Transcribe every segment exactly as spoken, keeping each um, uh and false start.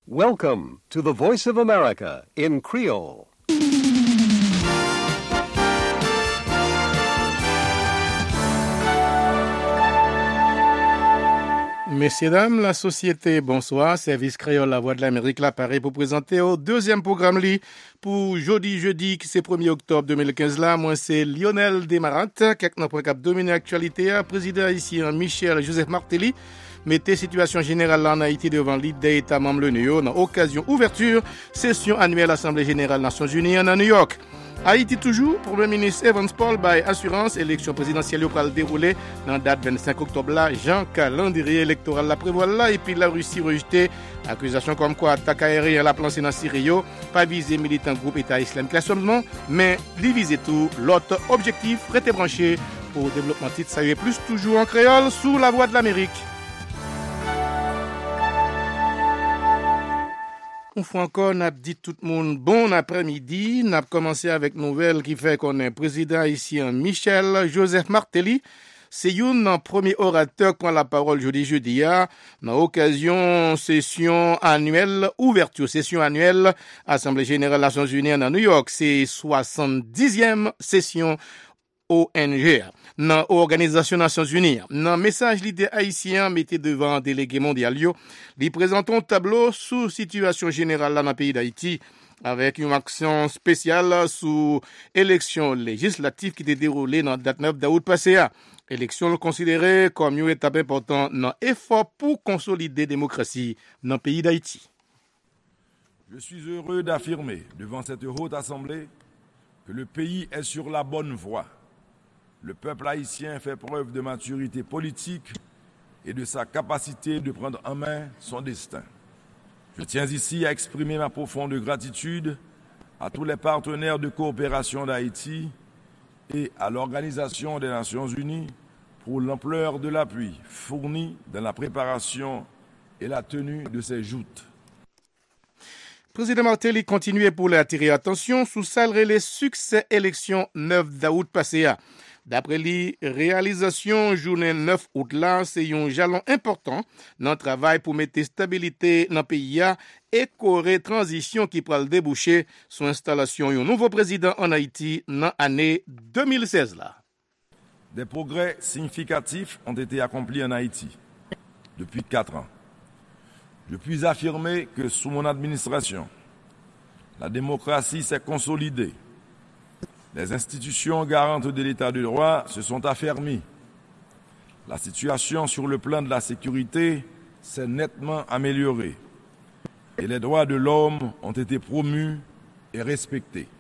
Welcome to the Voice of America in Creole. Messieurs, dames, la société, bonsoir. Service créole, la voix de l'Amérique, l'appareil pour présenter au deuxième programme li pour jeudi, jeudi, qui c'est premier octobre deux mille quinze là. Moi, c'est Lionel Desmarats, quelqu'un pour cap dominer l'actualité, président ici, Michel Joseph Martelly. Mettez situation générale en Haïti devant l'idée État membre l'U N dans occasion ouverture, session annuelle Assemblée générale Nations Unies en New York. Haïti toujours, Premier ministre Evans Paul by assurance, élection présidentielle pour le dérouler dans la date vingt-cinq octobre là, Jean calendrier électoral la prévoit là, et puis la Russie rejeté, accusation comme quoi attaque aérienne la planche dans Syrie, pas visé militant groupe État islamique là seulement, mais diviser tout, l'autre objectif, rester branché pour développement titre, ça y est plus toujours en créole sous la voix de l'Amérique. Une fois encore, n'a dit tout le monde bon après-midi. N'a commencé avec nouvelle qui fait qu'on est président haïtien Michel Joseph Martelly. C'est un premier orateur qui prend la parole jeudi jeudi à dans occasion session annuelle ouverture session annuelle Assemblée générale des Nations Unies à New York. C'est soixante-dixième session O N G dans Organisation Nations Unies. Dans message l'idée haïtien mettez devant délégué mondial yo, li présenton tableau sous situation générale dans le pays d'Haïti avec une action spéciale sous élection législative qui était déroulée dans date neuf d'août passé. Élection considérée comme une étape importante dans l'effort pour consolider la démocratie dans le pays d'Haïti. Je suis heureux d'affirmer devant cette haute assemblée que le pays est sur la bonne voie. Le peuple haïtien fait preuve de maturité politique et de sa capacité de prendre en main son destin. Je tiens ici à exprimer ma profonde gratitude à tous les partenaires de coopération d'Haïti et à l'Organisation des Nations Unies pour l'ampleur de l'appui fourni dans la préparation et la tenue de ces joutes. Président Martelly continue pour attirer attention sous salre les succès élections neuf d'août passé. D'après lui, réalisation journée neuf août là, c'est un jalon important dans le travail pour mettre stabilité dans le pays et corée transition qui pourra le déboucher sur l'installation d'un nouveau président en Haïti dans l'année deux mille seize là. Des progrès significatifs ont été accomplis en Haïti depuis quatre ans. Je puis affirmer que sous mon administration, la démocratie s'est consolidée. Les institutions garantes de l'état de droit se sont affermies. La situation sur le plan de la sécurité s'est nettement améliorée et les droits de l'homme ont été promus et respectés.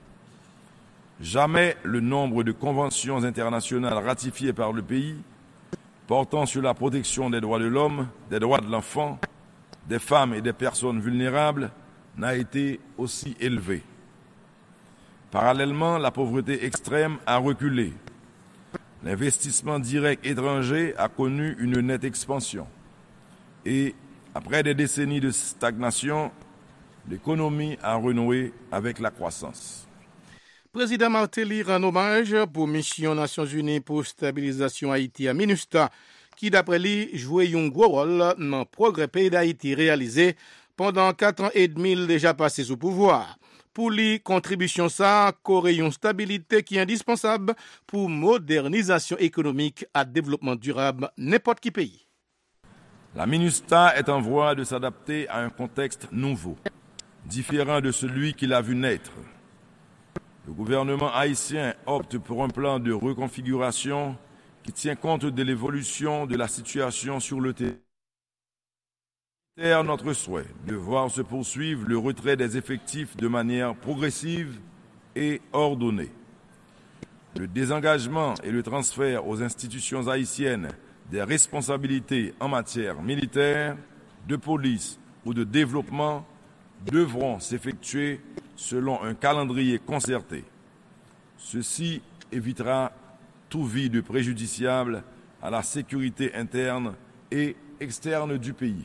Jamais le nombre de conventions internationales ratifiées par le pays portant sur la protection des droits de l'homme, des droits de l'enfant, des femmes et des personnes vulnérables n'a été aussi élevé. Parallèlement, la pauvreté extrême a reculé. L'investissement direct étranger a connu une nette expansion. Et, après des décennies de stagnation, l'économie a renoué avec la croissance. Président Martelly rend hommage pour Mission Nations Unies pour stabilisation Haïti à MINUSTA, qui d'après lui jouait un gros rôle dans le progrès pays d'Haïti réalisé pendant quatre ans et demi déjà passé sous pouvoir. Pour lui, contribution ça, corée une stabilité qui est indispensable pour modernisation économique et développement durable n'importe qui pays. La MINUSTA est en voie de s'adapter à un contexte nouveau, différent de celui qu'il a vu naître. Le gouvernement haïtien opte pour un plan de reconfiguration qui tient compte de l'évolution de la situation sur le terrain. C'est notre souhait de voir se poursuivre le retrait des effectifs de manière progressive et ordonnée. Le désengagement et le transfert aux institutions haïtiennes des responsabilités en matière militaire, de police ou de développement devront s'effectuer selon un calendrier concerté. Ceci évitera tout vide préjudiciable à la sécurité interne et externe du pays.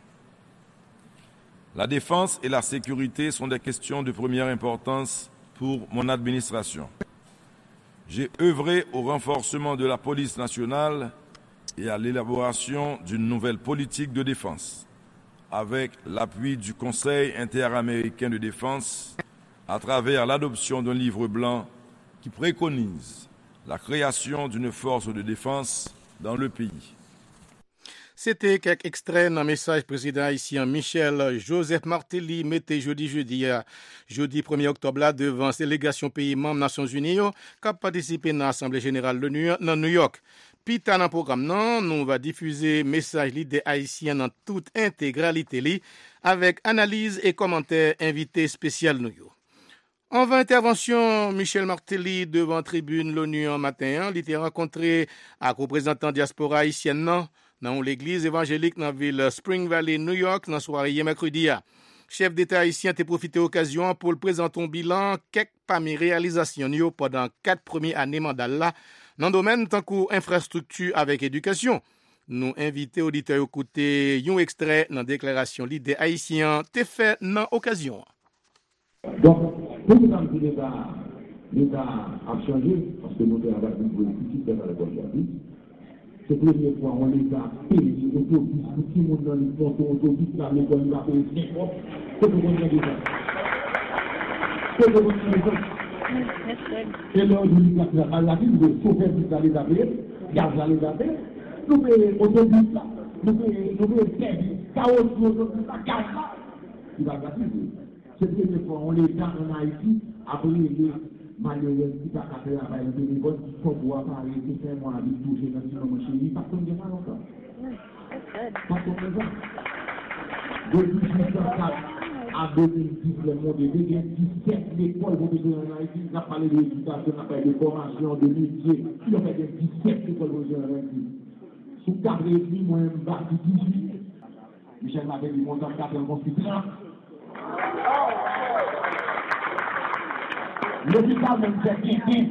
La défense et la sécurité sont des questions de première importance pour mon administration. J'ai œuvré au renforcement de la police nationale et à l'élaboration d'une nouvelle politique de défense. avec l'appui du Conseil interaméricain de défense à travers l'adoption d'un livre blanc qui préconise la création d'une force de défense dans le pays. C'était quelques extraits d'un message président haïtien Michel Joseph Martelly mettait jeudi jeudi jeudi premier octobre là devant délégation pays membres Nations Unies qui a participé dans l'Assemblée générale de New York. Puis dans le programme non, nous va diffuser message des haïtiens dans toute intégralité li avec analyse et commentaires invités spécial nous. En vingt intervention, Michel Martelly devant tribune l'ONU en matin, il était rencontré avec représentant diaspora haïtienne non dans l'église évangélique dans la ville Spring Valley, New York, dans la soirée hier mercredi. Chef d'État haïtien a profité de l'occasion pour le présenter un bilan quelques parmi réalisations pendant quatre premières années mandat là dans le domaine tant qu'infrastructure avec éducation. Nous invitons auditeurs à écouter un extrait dans la déclaration l'idée haïtien t'est fait dans l'occasion. Donc, pour que dans l'État, l'État a changé parce que nous avons une politique dans la Colombie. C'est la première fois où l'État paye l'autobus pour tout le monde dans les pontons, l'autobus dans l'école, il va payer cinq fois. C'est le bon déjà. C'est le bon déjà. Et là, nous avons à la ville de sauver tout les affaires, garder les affaires. Nous payons l'autobus là, nous payons le service, chaos, l'autobus là, gaz là. Il va passer. C'est la première fois où l'État en Haïti a pris les malheureux qui pas qu'à faire avec les bénévoles qui sont pour appareil, qui fait moi avec toucher dans ce moment chez lui, pas comme des mal encore. Pas comme ça. Depuis mille neuf cent quatre à deux mille dix, le monde est déjà dix-sept écoles professionnelles en Haïti. On a parlé de l'éducation, on a parlé de formation, de métier. Il y a fait dix-sept écoles professionnelles en Haïti. Sous quatre et demi, moi, je bats dix-huit. Michel m'avait dit, mon temps quatre, on fait trente. L'hôpital même fait bien, bien.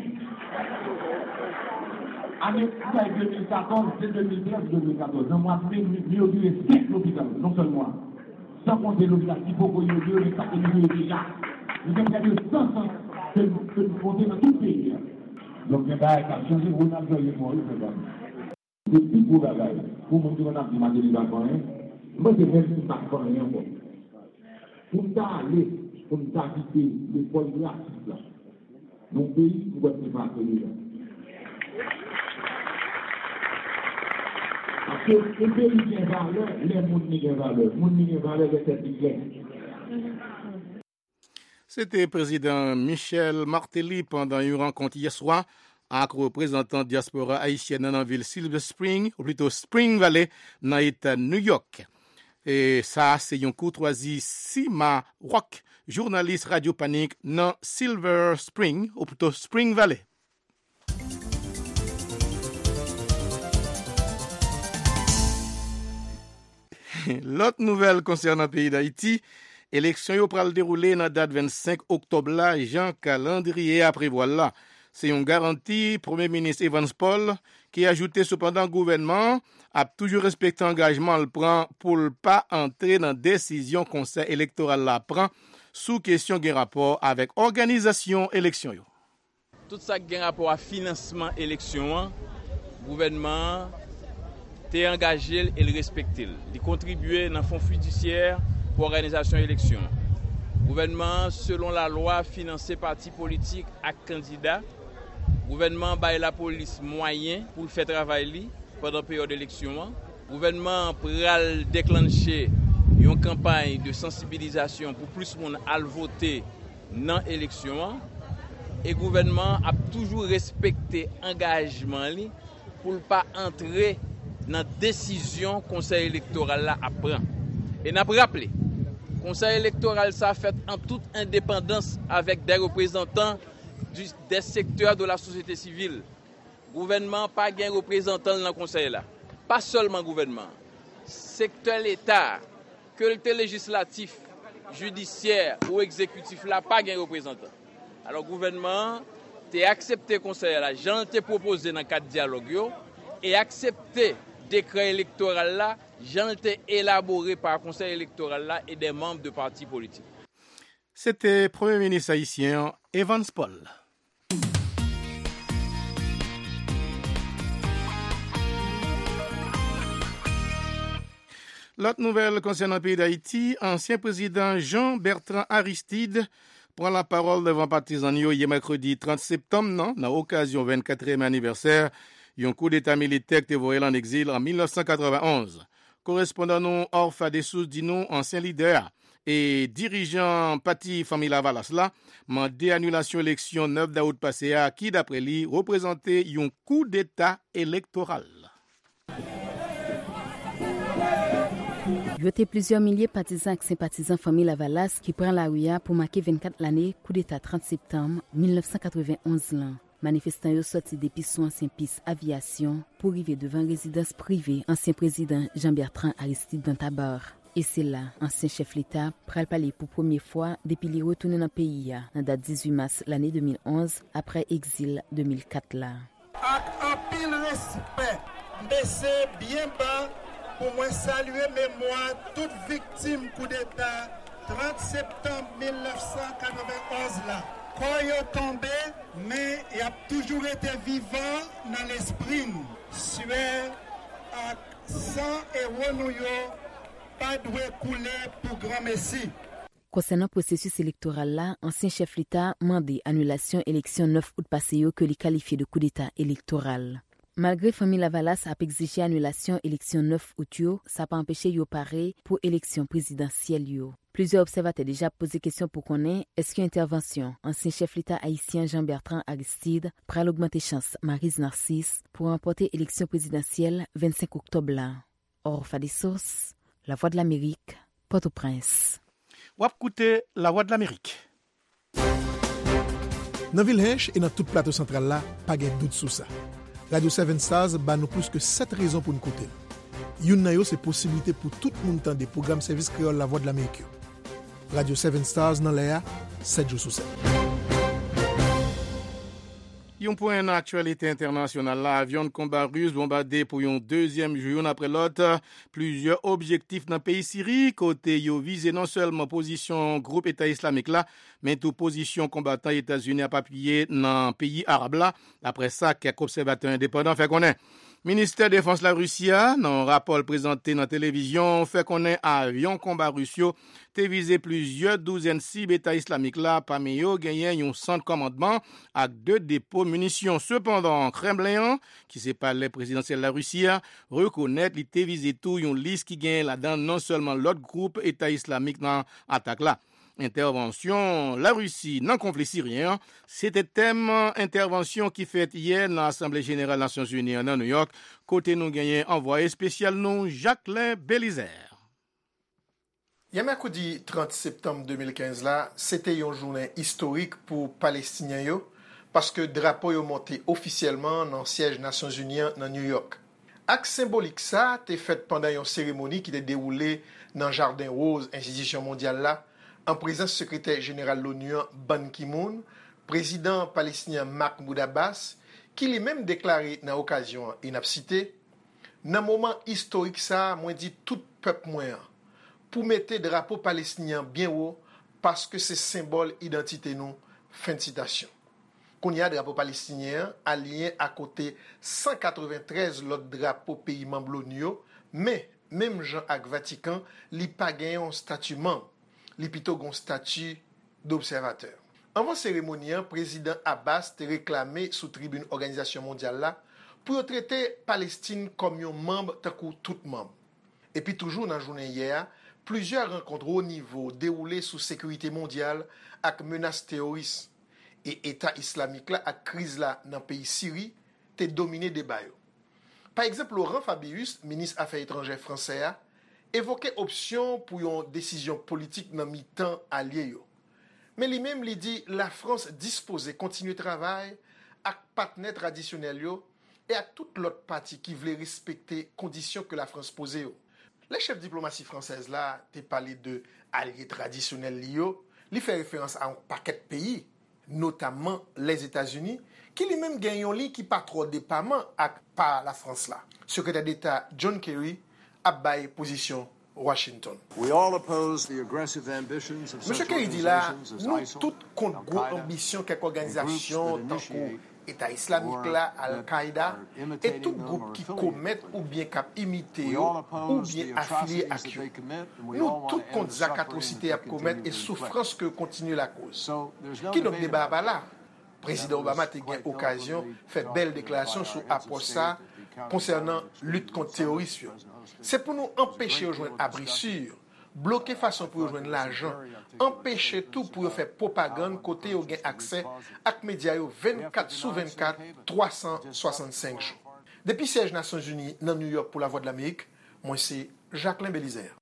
Année deux mille quatorze, c'est deux mille treize, deux mille quatorze. Dans le mois de mai, il y a eu cinq l'hôpital, non seulement. Sans compter l'hôpital, il faut qu'il y ait eu les quatre millions déjà. Nous avons gagné cent ans que nous comptons dans tout le pays. Donc, il y a un changé, on a besoin de moi, c'est plus beau bagaille. Pour mon dire, on a dit, ma délibération, moi, je ne vais pas faire rien encore. Pour aller, pour quitter l'école gratuite là. Mon pays, nous ne pas accueillir là. Parce que le pays qui a valeur, les gens qui ont valeur. Les gens qui ont valeur, c'est cette clair. C'était le président Michel Martelly pendant une rencontre hier soir avec représentant diaspora haïtienne dans la ville Silver Spring, ou plutôt Spring Valley, dans l'État New York. Et ça, c'est une courtoisie Sima Rock, journaliste Radio Panique dans Silver Spring, ou plutôt Spring Valley. L'autre nouvelle concernant le pays d'Haïti, élection yo pral dérouler dans la date vingt-cinq octobre là, Jean calendrier à prévoir là. C'est une garantie Premier ministre Evans Paul qui a ajouté cependant le gouvernement a toujours respecté l'engagement le prend pour ne pas entrer dans décision conseil électoral la prend sous question de rapport avec organisation élection yo. Tout ça qui a rapport à financement élection, gouvernement t'est engagé et le respecter. Il contribuer dans le fonds fiduciaire pour organisation élection. Gouvernement selon la loi financer parti politique à candidat. Gouvernement baille la police moyen pour faire travail pendant la période d'élection. Gouvernement pral déclencher une campagne de sensibilisation pour plus de monde à voter dans l'élection. Et le gouvernement a toujours respecté l'engagement pour ne pas entrer dans la décision que le conseil électoral a pris. Et n'a pas rappelé, le conseil électoral ça fait en toute indépendance avec des représentants du, des secteurs de la société civile. Le gouvernement pas de représentants dans le conseil là. Pas seulement le gouvernement. Secteur l'État, que le législatif, judiciaire ou exécutif là pas de représentants. Alors le gouvernement a accepté le conseil là, j'en ai proposé dans le cadre de dialogue et accepté le décret électoral là, j'en ai élaboré par le conseil électoral là et des membres de partis politiques. C'était Premier ministre haïtien Evans Paul. L'autre nouvelle concernant le pays d'Haïti, ancien président Jean-Bertrand Aristide prend la parole devant partisans hier mercredi trente septembre, non, dans l'occasion vingt-quatrième anniversaire, d'un coup d'état militaire qui était voyé en exil en mille neuf cent quatre-vingt-onze. Correspondant nous, Orpha Dessous, dit nous, ancien leader et dirigeant parti Famille Lavalas là, mandé annulation élection neuf d'août passé à qui, d'après lui, représentait un coup d'état électoral. Il y a plusieurs milliers de partisans et sympathisants famille Lavalas qui prennent la rue pour marquer vingt-quatre l'année coup d'état trente septembre mille neuf cent quatre-vingt-onze là. Manifestants sont sortis depuis son ancien piste aviation pour arriver devant résidence privée ancien président Jean-Bertrand Aristide dans Tabar. Et c'est là, ancien chef l'État pral parler pour première fois depuis qu'il retourné dans le pays la date dix-huit mars l'année deux mille onze après exil deux mille quatre là. Avec un pile respect, baisser bien bas pour moi saluer mémoire toute victime coup d'état trente septembre mille neuf cent quatre-vingt-onze là. Quand il est tombé, mais il a toujours été vivant dans l'esprit. Sueur à sang et renouillot, pas de couler pour grand messie. Concernant le processus électoral là, ancien chef l'État mandé annulation élection neuf août passé que les qualifié de coup d'état électoral. Malgré famille Lavalas a exigé annulation élection neuf août, ça n'a pas empêché yo paré pour élection présidentielle yo. Plusieurs observateurs déjà posé question pour connaître est-ce qu'une intervention ancien chef l'État haïtien Jean-Bertrand Aristide pral augmenter chance Maryse Narcisse pour remporter élection présidentielle vingt-cinq octobre là. Or fa des sources, La Voix de l'Amérique, Port-au-Prince. Wap écouter La Voix de l'Amérique. Dans Villehèche et dans tout plateau central là, pas de doute sur ça. Radio sept Stars ba nous plus que sept raisons pour nous écouter. Youn nan yo c'est possibilité pour tout le monde entendre des programmes service créole La Voix de l'Amérique. Radio sept Stars dans l'air, sept jours sur sept. Yon point en actualité internationale, l'avion de combat russe bombardé pour un deuxième jour après l'autre. Plusieurs objectifs dans le pays Syrie, côté yo visé non seulement position groupe État islamique là, mais tout position combattant États-Unis à appuyé dans le pays arabe là. Après ça, quelques observateurs indépendants fait connaître. Ministère de Défense la Russie, dans un rapport présenté dans la télévision, fait qu'on est avion combat russio, te visé plusieurs douzaines cibles État islamique là, parmi eux, gagné un centre commandement avec deux dépôts de munitions. Cependant, Kremlin, qui c'est pas le présidentiel de la Russie, reconnaît qu'il te visé tout une liste qui gagne là-dedans non seulement l'autre groupe État islamique dans l'attaque là. Intervention, la Russie dans le conflit syrien, c'était thème intervention qui fait hier dans l'Assemblée générale des Nations unies à New York. Côté nous gagné envoyé spécial nous Jacqueline Bélizer. Hier mercredi trente septembre deux mille quinze là, c'était une journée historique pour Palestiniens yo, parce que drapeau yo monté officiellement dans le siège des Nations unies dans New York. Acte symbolique ça, t'est fait pendant une cérémonie qui était déroulée dans Jardin Rose, institution mondiale là, en présence du secrétaire général de l'ONU, Ban Ki-moon, président palestinien Mahmoud Abbas, qui lui-même déclaré dans l'occasion, il n'a cité, dans un moment historique ça, moi dit tout peuple moyen, pour mettre drapeau palestinien bien haut, parce que c'est symbole identité nous, fin de citation. Qu'on y a drapeau palestinien aligné à côté cent quatre-vingt-treize l'autre drapeau pays membre de l'ONU, mais même Jean avec Vatican, il pas gagné un statut membre. Li plutôt gon statut d'observateur. Avant cérémonie, président Abbas te réclamé sous tribune organisation mondiale là pour traiter Palestine comme un membre tant que tout membre. Et puis toujours dans la journée hier, plusieurs rencontres au niveau déroulées sous sécurité mondiale avec menaces terroristes et État islamique là avec crise là dans le pays Syrie te dominé débat. Par exemple, Laurent Fabius, ministre Affaires étrangères français, évoquait option pour une décision politique dans mi-temps allié yo. Mais lui-même lui dit la France disposée continuer travail avec partenaires traditionnels yo et à toute l'autre partie qui voulait respecter conditions que la France posait yo. Les chefs diplomatie française là, t'es parlé de alliés traditionnels yo, lui fait référence à un paquet de pays, notamment les États-Unis, qui lui-même gagne un lit qui pas trop dépendant avec par la France là. Secrétaire d'État John Kerry a baillé position Washington. Monsieur Kerry dit là, nous toutes contre gros ambition quelques organisations tant que État islamique là, Al-Qaïda, et tout groupe qui commet ou bien qui imite ou bien affilié à eux. Nous, tout contre ces atrocités à commettre et souffrance que continue la cause. Qui donc débat pas là? Président Obama a eu l'occasion de faire belle déclaration sur Aposa concernant lutte contre le terrorisme. C'est pour nous empêcher de rejoindre abri sûr, bloquer façon pour rejoindre l'argent, empêcher tout pour faire propagande côté au gain accès à médias vingt-quatre sur vingt-quatre, trois cent soixante-cinq jours. Depuis siège Nations Unies dans New York pour la Voix de l'Amérique, moi c'est Jacqueline Bélizaire.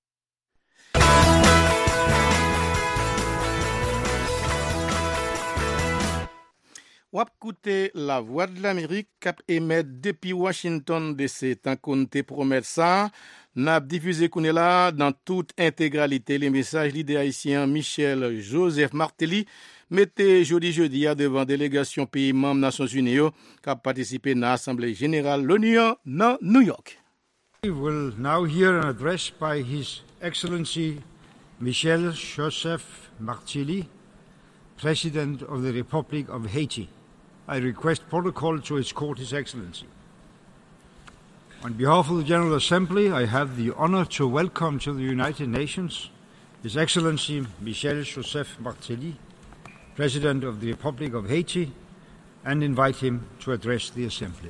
Wap koute la Voix de l'Amérique kap émet depuis Washington D C. Tant qu'on te promet ça, n'a diffusé qu'on est là dans toute intégralité les messages leader haïtien Michel Joseph Martelly mettez jeudi jeudi à devant délégation pays membres Nations Unies qui a participé dans l'Assemblée générale l'ONU dans New York. We will now hear an address by His Excellency Michel Joseph Martelly, President of the Republic of Haiti. I request protocol to escort His Excellency. On behalf of the General Assembly, I have the honor to welcome to the United Nations His Excellency Michel Joseph Martelly, President of the Republic of Haiti, and invite him to address the Assembly.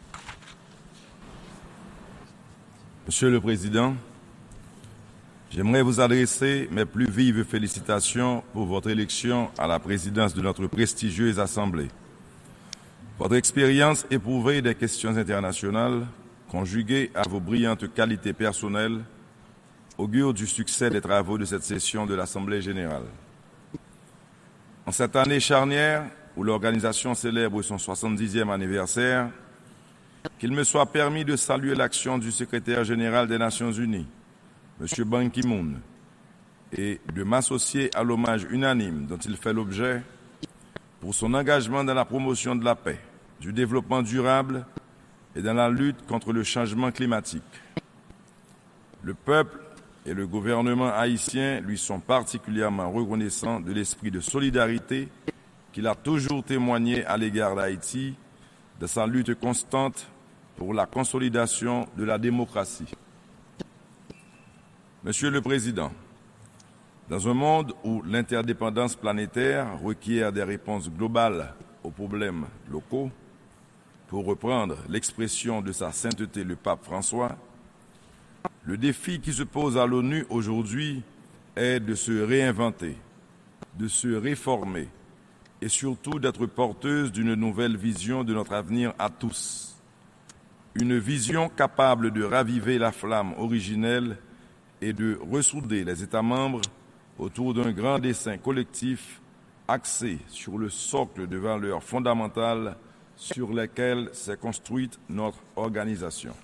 Monsieur le Président, j'aimerais vous adresser mes plus vives félicitations pour votre élection à la présidence de notre prestigieuse Assemblée. Votre expérience éprouvée des questions internationales, conjuguée à vos brillantes qualités personnelles, augure du succès des travaux de cette session de l'Assemblée générale. En cette année charnière, où l'organisation célèbre son soixante-dixième anniversaire, qu'il me soit permis de saluer l'action du secrétaire général des Nations Unies, M. Ban Ki-moon, et de m'associer à l'hommage unanime dont il fait l'objet pour son engagement dans la promotion de la paix, du développement durable et dans la lutte contre le changement climatique. Le peuple et le gouvernement haïtien lui sont particulièrement reconnaissants de l'esprit de solidarité qu'il a toujours témoigné à l'égard d'Haïti, de sa lutte constante pour la consolidation de la démocratie. Monsieur le Président, dans un monde où l'interdépendance planétaire requiert des réponses globales aux problèmes locaux, pour reprendre l'expression de sa sainteté le pape François, le défi qui se pose à l'ONU aujourd'hui est de se réinventer, de se réformer et surtout d'être porteuse d'une nouvelle vision de notre avenir à tous. Une vision capable de raviver la flamme originelle et de ressouder les États membres autour d'un grand dessein collectif axé sur le socle de valeurs fondamentales sur lesquelles s'est construite notre organisation.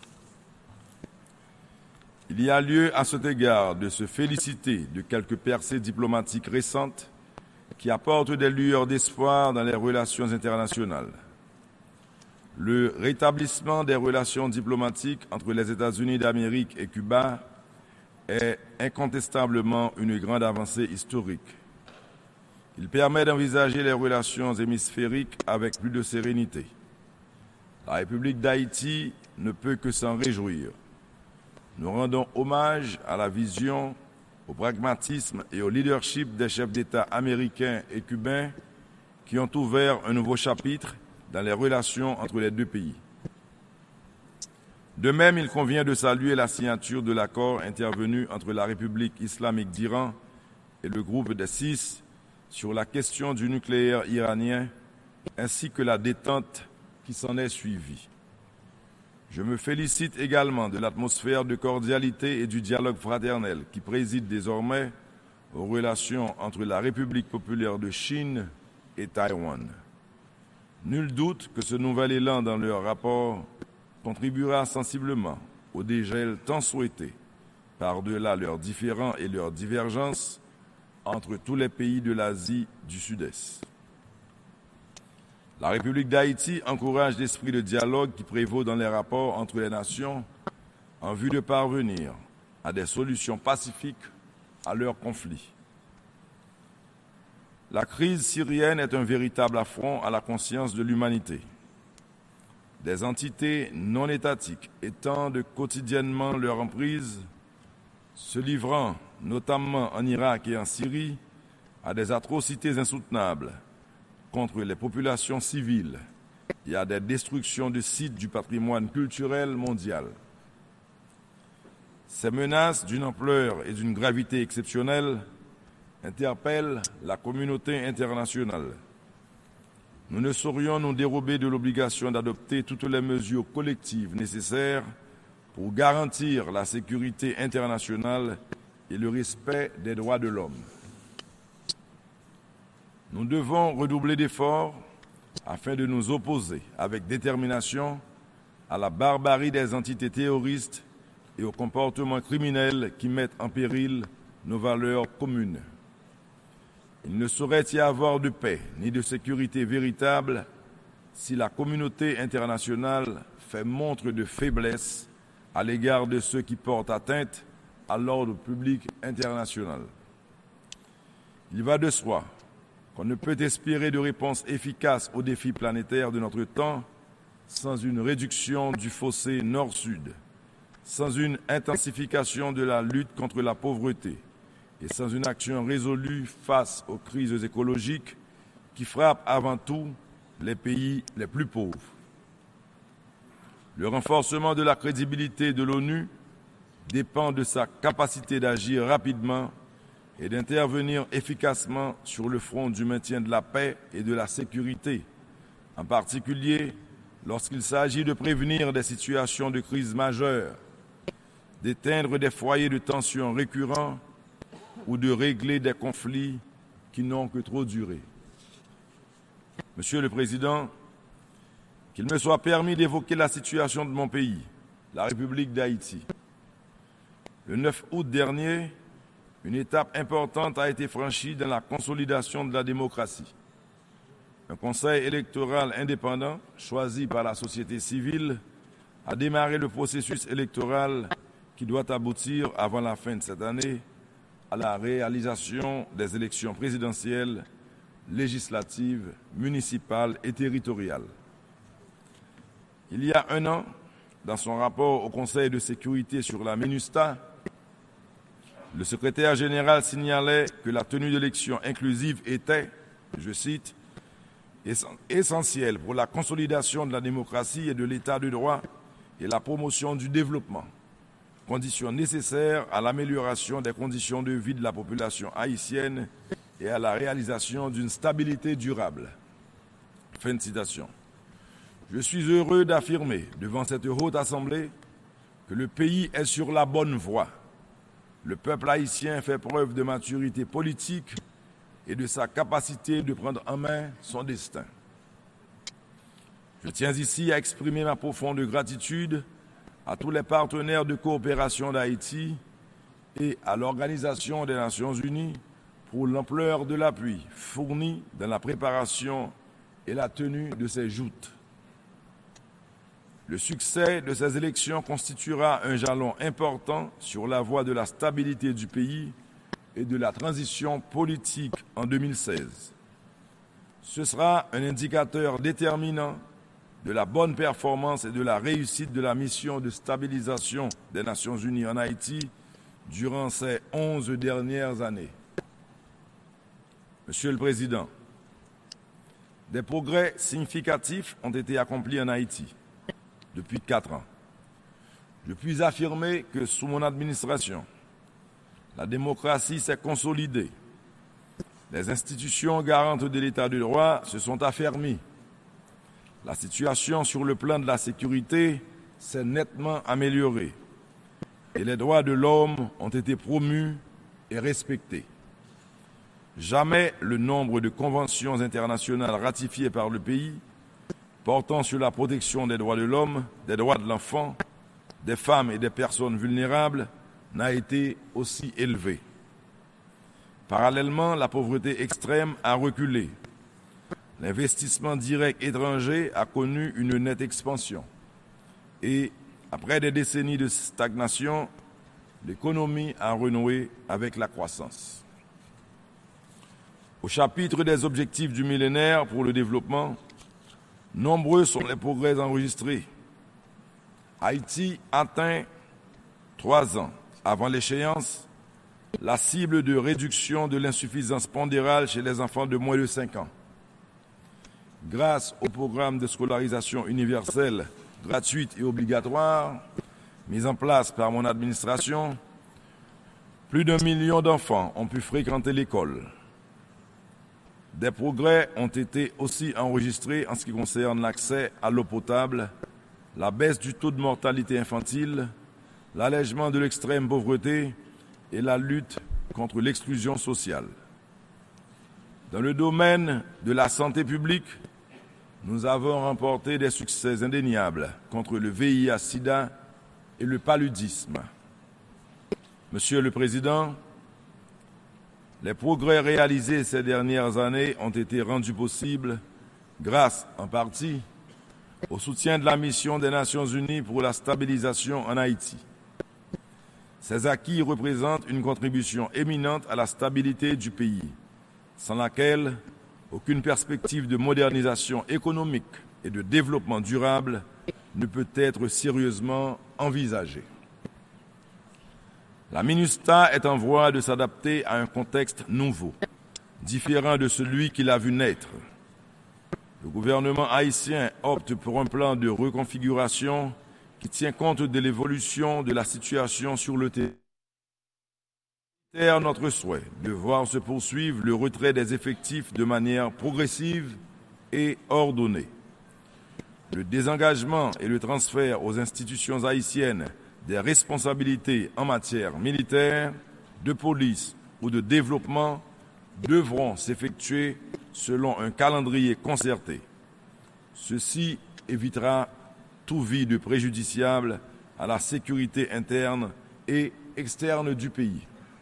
Il y a lieu à cet égard de se féliciter de quelques percées diplomatiques récentes qui apportent des lueurs d'espoir dans les relations internationales. Le rétablissement des relations diplomatiques entre les États-Unis d'Amérique et Cuba est incontestablement une grande avancée historique. Il permet d'envisager les relations hémisphériques avec plus de sérénité. La République d'Haïti ne peut que s'en réjouir. Nous rendons hommage à la vision, au pragmatisme et au leadership des chefs d'État américains et cubains qui ont ouvert un nouveau chapitre dans les relations entre les deux pays. De même, il convient de saluer la signature de l'accord intervenu entre la République islamique d'Iran et le groupe des six sur la question du nucléaire iranien, ainsi que la détente qui s'en est suivie. Je me félicite également de l'atmosphère de cordialité et du dialogue fraternel qui préside désormais aux relations entre la République populaire de Chine et Taïwan. Nul doute que ce nouvel élan dans leur rapport contribuera sensiblement au dégel tant souhaité, par-delà leurs différends et leurs divergences, entre tous les pays de l'Asie du Sud-Est. La République d'Haïti encourage l'esprit de dialogue qui prévaut dans les rapports entre les nations en vue de parvenir à des solutions pacifiques à leurs conflits. La crise syrienne est un véritable affront à la conscience de l'humanité. des entités non étatiques étendent quotidiennement leur emprise, se livrant notamment en Irak et en Syrie à des atrocités insoutenables contre les populations civiles et à des destructions de sites du patrimoine culturel mondial. Ces menaces d'une ampleur et d'une gravité exceptionnelles interpellent la communauté internationale. Nous ne saurions nous dérober de l'obligation d'adopter toutes les mesures collectives nécessaires pour garantir la sécurité internationale et le respect des droits de l'homme. Nous devons redoubler d'efforts afin de nous opposer avec détermination à la barbarie des entités terroristes et aux comportements criminels qui mettent en péril nos valeurs communes. Il ne saurait y avoir de paix ni de sécurité véritable si la communauté internationale fait montre de faiblesse à l'égard de ceux qui portent atteinte à l'ordre public international. Il va de soi qu'on ne peut espérer de réponse efficace aux défis planétaires de notre temps sans une réduction du fossé nord-sud, sans une intensification de la lutte contre la pauvreté et sans une action résolue face aux crises écologiques qui frappent avant tout les pays les plus pauvres. Le renforcement de la crédibilité de l'ONU dépend de sa capacité d'agir rapidement et d'intervenir efficacement sur le front du maintien de la paix et de la sécurité, en particulier lorsqu'il s'agit de prévenir des situations de crise majeure, d'éteindre des foyers de tension récurrents ou de régler des conflits qui n'ont que trop duré. Monsieur le Président, qu'il me soit permis d'évoquer la situation de mon pays, la République d'Haïti. Le neuf août dernier, une étape importante a été franchie dans la consolidation de la démocratie. Un conseil électoral indépendant, choisi par la société civile, a démarré le processus électoral qui doit aboutir avant la fin de cette année à la réalisation des élections présidentielles, législatives, municipales et territoriales. Il y a un an, dans son rapport au Conseil de sécurité sur la MINUSTAH, le secrétaire général signalait que la tenue d'élections inclusives était, je cite, essentielle pour la consolidation de la démocratie et de l'état de droit et la promotion du développement, conditions nécessaires à l'amélioration des conditions de vie de la population haïtienne et à la réalisation d'une stabilité durable. Fin de citation. Je suis heureux d'affirmer devant cette haute assemblée que le pays est sur la bonne voie. Le peuple haïtien fait preuve de maturité politique et de sa capacité de prendre en main son destin. Je tiens ici à exprimer ma profonde gratitude à tous les partenaires de coopération d'Haïti et à l'Organisation des Nations Unies pour l'ampleur de l'appui fourni dans la préparation et la tenue de ces joutes. Le succès de ces élections constituera un jalon important sur la voie de la stabilité du pays et de la transition politique en deux mille seize. Ce sera un indicateur déterminant de la bonne performance et de la réussite de la mission de stabilisation des Nations Unies en Haïti durant ces onze dernières années. Monsieur le Président, des progrès significatifs ont été accomplis en Haïti depuis quatre ans. Je puis affirmer que sous mon administration, la démocratie s'est consolidée. Les institutions garantes de l'état de droit se sont affermies. La situation sur le plan de la sécurité s'est nettement améliorée et les droits de l'homme ont été promus et respectés. Jamais le nombre de conventions internationales ratifiées par le pays portant sur la protection des droits de l'homme, des droits de l'enfant, des femmes et des personnes vulnérables n'a été aussi élevé. Parallèlement, la pauvreté extrême a reculé. L'investissement direct étranger a connu une nette expansion. Et, après des décennies de stagnation, l'économie a renoué avec la croissance. Au chapitre des objectifs du millénaire pour le développement, Nombreux sont les progrès enregistrés. Haïti atteint, trois ans avant l'échéance, la cible de réduction de l'insuffisance pondérale chez les enfants de moins de cinq ans. Grâce au programme de scolarisation universelle, gratuite et obligatoire, mis en place par mon administration, plus d'un million d'enfants ont pu fréquenter l'école. Des progrès ont été aussi enregistrés en ce qui concerne l'accès à l'eau potable, la baisse du taux de mortalité infantile, l'allègement de l'extrême pauvreté et la lutte contre l'exclusion sociale. Dans le domaine de la santé publique, nous avons remporté des succès indéniables contre le V I H sida et le paludisme. Monsieur le Président, les progrès réalisés ces dernières années ont été rendus possibles grâce, en partie, au soutien de la mission des Nations Unies pour la stabilisation en Haïti. Ces acquis représentent une contribution éminente à la stabilité du pays, sans laquelle aucune perspective de modernisation économique et de développement durable ne peut être sérieusement envisagée. La MINUSTAH est en voie de s'adapter à un contexte nouveau, différent de celui qui l'a vu naître. Le gouvernement haïtien opte pour un plan de reconfiguration qui tient compte de l'évolution de la situation sur le terrain. C'est notre souhait de voir se poursuivre le retrait des effectifs de manière progressive et ordonnée. Le désengagement et le transfert aux institutions haïtiennes des responsabilités en matière militaire, de police ou de développement devront s'effectuer selon un calendrier concerté. Ceci évitera tout vide préjudiciable à la sécurité interne et externe du pays.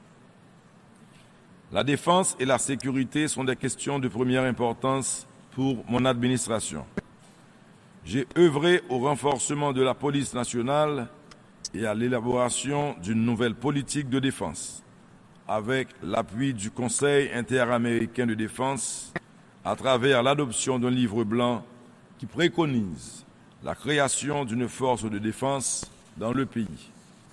La défense et la sécurité sont des questions de première importance pour mon administration. J'ai œuvré au renforcement de la police nationale et à l'élaboration d'une nouvelle politique de défense, avec l'appui du Conseil interaméricain de défense, à travers l'adoption d'un livre blanc qui préconise la création d'une force de défense dans le pays.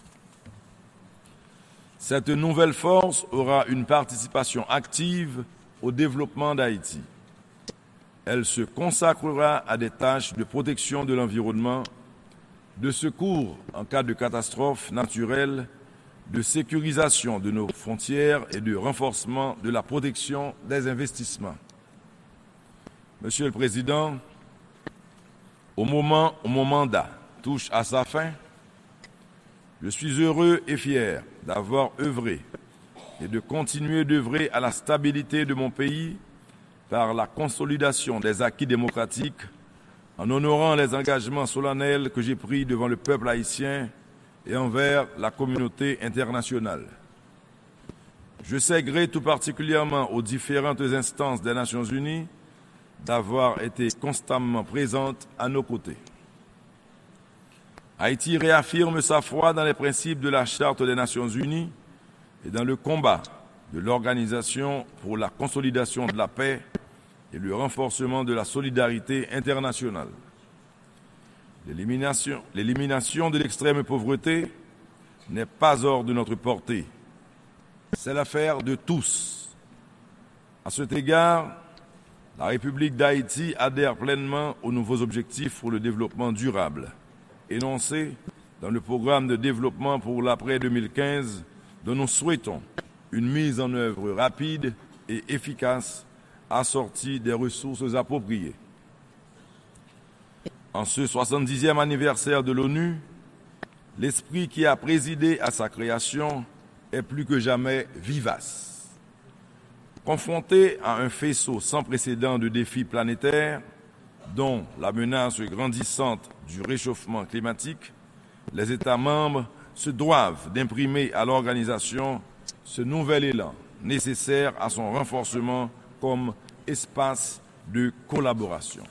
Cette nouvelle force aura une participation active au développement d'Haïti. Elle se consacrera à des tâches de protection de l'environnement, de secours en cas de catastrophe naturelle, de sécurisation de nos frontières et de renforcement de la protection des investissements. Monsieur le Président, au moment où mon mandat touche à sa fin, je suis heureux et fier d'avoir œuvré et de continuer d'œuvrer à la stabilité de mon pays par la consolidation des acquis démocratiques, en honorant les engagements solennels que j'ai pris devant le peuple haïtien et envers la communauté internationale. Je sais gré tout particulièrement aux différentes instances des Nations Unies d'avoir été constamment présentes à nos côtés. Haïti réaffirme sa foi dans les principes de la Charte des Nations Unies et dans le combat de l'Organisation pour la consolidation de la paix et le renforcement de la solidarité internationale. L'élimination, l'élimination de l'extrême pauvreté n'est pas hors de notre portée. C'est l'affaire de tous. À cet égard, la République d'Haïti adhère pleinement aux nouveaux objectifs pour le développement durable, énoncés dans le programme de développement pour l'après deux mille quinze, dont nous souhaitons une mise en œuvre rapide et efficace assortie des ressources appropriées. En ce soixante-dixième anniversaire de l'ONU, l'esprit qui a présidé à sa création est plus que jamais vivace. Confronté à un faisceau sans précédent de défis planétaires, dont la menace grandissante du réchauffement climatique, les États membres se doivent d'imprimer à l'organisation ce nouvel élan nécessaire à son renforcement comme espace de collaboration.